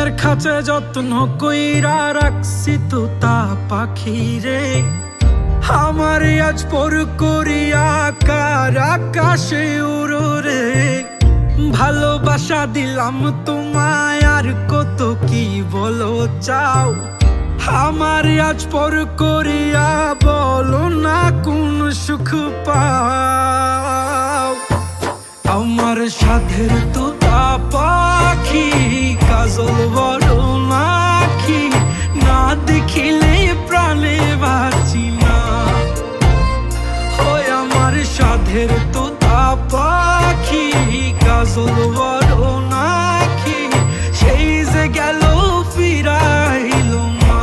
মনের খাঁচে যত্ন কইরা রাখছি তোতা পাখি রে। আমার আজ পর করিয়া কার আকাশে উড়ো রে। ভালোবাসা দিলাম তোমায় আর কত কি বলো চাও। আমার আজ পর করিয়া বলো না কোন সুখ পাও। আমার সাধের তোতা পাখি কাজল বড় নাকি, না দেখিলে প্রাণে বাঁচি না। হয় আমার সাধের তোতা পাখি কাজল বড় নাকি, সেই যে গেল ফিরাইল না।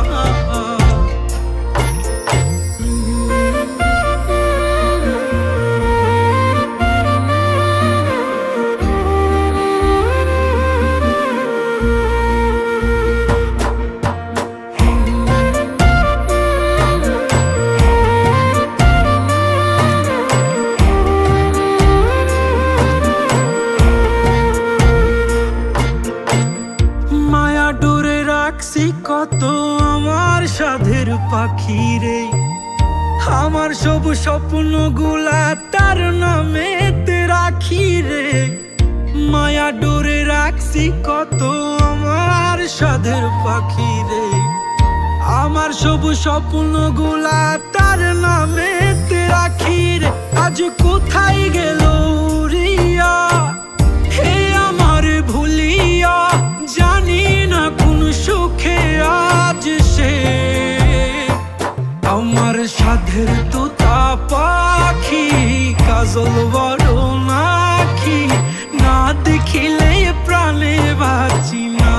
কত আমার সাধের পাখি রে। আমার সব স্বপ্ন গুলা তার নামেতে রাখি রে। মায়া ডোরে রাখছি কত আমার সাধের পাখি রে। আমার সব স্বপ্ন গুলা তার নামেতে রাখি রে। আজ কোথায় গেল উড়িয়া, হে আমার ভুলিয়া, জানি না কোন সুখে আজ সে। আমার সাধের তোতা পাখি কাজল বড় নাকি, না দেখিলে প্রাণে বাঁচি না।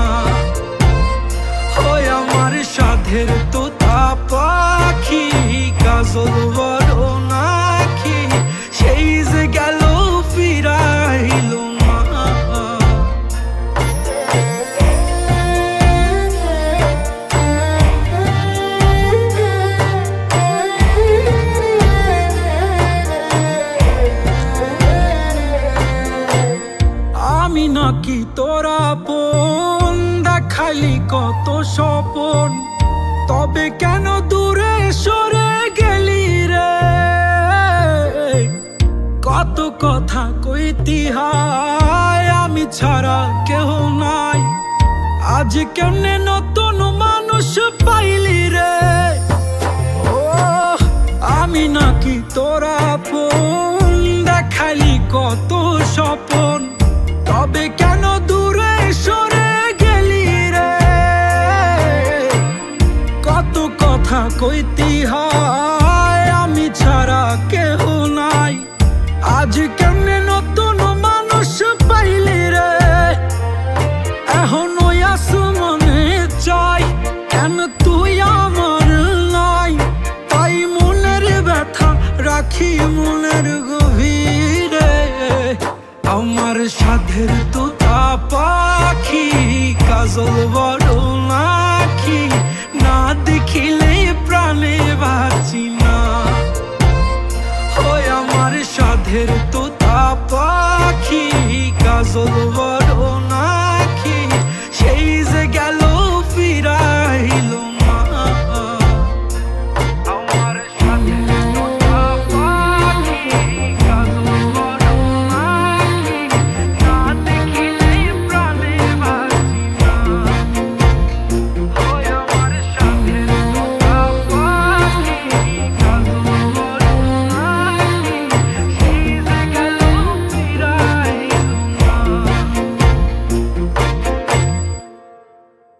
হয় আমার সাধের তোতা পাখি কাজল বড় নাকি, সেই যে গেল ফিরাইল না। আমি নাকি তোরা আপন, দেখাইলি কত স্বপন, তবে কেন দূরে সরে গেলি রে। কত কথা কইতি হায়, আমি ছাড়া কেহ নাই, আজ কেমনে নতুন মানুষ পাইলি রে। ও আমি নাকি তোরা আপন, দেখাইলি কত স্বপন, তবে কেন দূরে সরে গেলি রে। কত কথা কইতি হায়, আমি ছাড়া কেহ নাই, আজ কেমনে নতুন মানুষ পাইলি রে। এখন ওই আসমানে চাই, কেন তুই আমার নাই, তাই মনের ব্যথা রাখি মনের গভীরে। আমার সাধের তোতা পাখি কাজল বড় নাকি, না দেখিলে প্রাণে বাঁচি না। হয় আমার সাধের তোতা পাখি কাজল বড়